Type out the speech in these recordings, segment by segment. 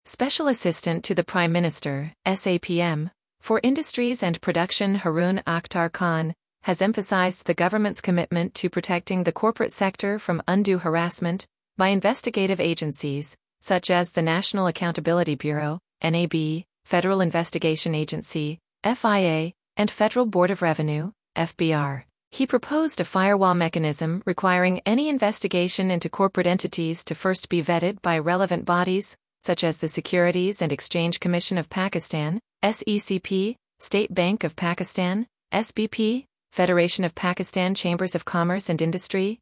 Special Assistant to the Prime Minister, SAPM, for Industries and Production Haroon Akhtar Khan, has emphasized the government's commitment to protecting the corporate sector from undue harassment by investigative agencies, such as the National Accountability Bureau, NAB, Federal Investigation Agency, FIA, and Federal Board of Revenue, FBR. He proposed a firewall mechanism requiring any investigation into corporate entities to first be vetted by relevant bodies, such as the Securities and Exchange Commission of Pakistan, SECP, State Bank of Pakistan, SBP, Federation of Pakistan Chambers of Commerce and Industry,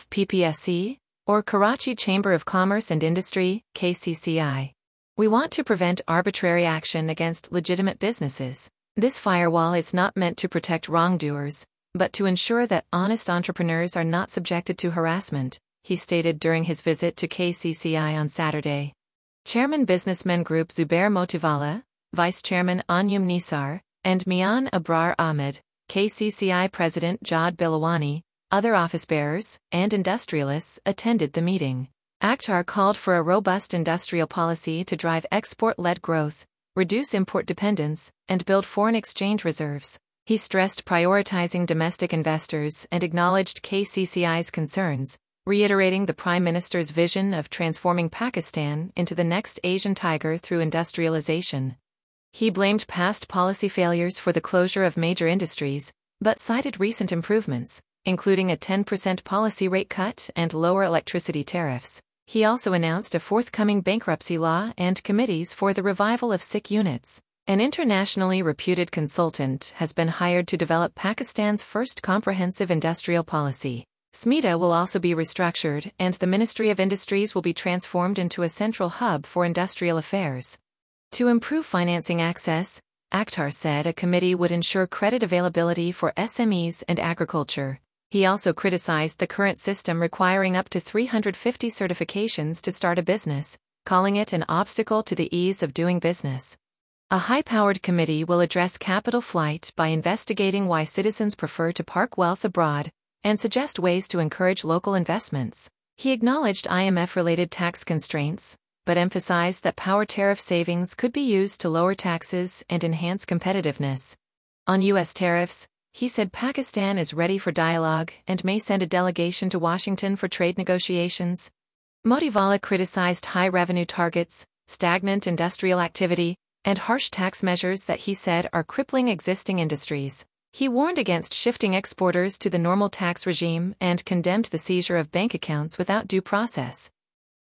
FPPSC, or Karachi Chamber of Commerce and Industry, KCCI. We want to prevent arbitrary action against legitimate businesses. This firewall is not meant to protect wrongdoers, but to ensure that honest entrepreneurs are not subjected to harassment, he stated during his visit to KCCI on Saturday. Chairman Businessmen Group Zubair Motiwala, Vice Chairman Anyum Nisar, and Mian Abrar Ahmed, KCCI President Jad Bilawani, other office bearers, and industrialists attended the meeting. Akhtar called for a robust industrial policy to drive export-led growth, reduce import dependence, and build foreign exchange reserves. He stressed prioritizing domestic investors and acknowledged KCCI's concerns, reiterating the Prime Minister's vision of transforming Pakistan into the next Asian tiger through industrialization. He blamed past policy failures for the closure of major industries, but cited recent improvements, including a 10% policy rate cut and lower electricity tariffs. He also announced a forthcoming bankruptcy law and committees for the revival of SIC units. An internationally reputed consultant has been hired to develop Pakistan's first comprehensive industrial policy. SMETA will also be restructured, and the Ministry of Industries will be transformed into a central hub for industrial affairs. To improve financing access, Akhtar said a committee would ensure credit availability for SMEs and agriculture. He also criticized the current system requiring up to 350 certifications to start a business, calling it an obstacle to the ease of doing business. A high-powered committee will address capital flight by investigating why citizens prefer to park wealth abroad, and suggest ways to encourage local investments. He acknowledged IMF-related tax constraints, but emphasized that power tariff savings could be used to lower taxes and enhance competitiveness. On U.S. tariffs, he said Pakistan is ready for dialogue and may send a delegation to Washington for trade negotiations. Motiwala criticized high revenue targets, stagnant industrial activity, and harsh tax measures that he said are crippling existing industries. He warned against shifting exporters to the normal tax regime and condemned the seizure of bank accounts without due process.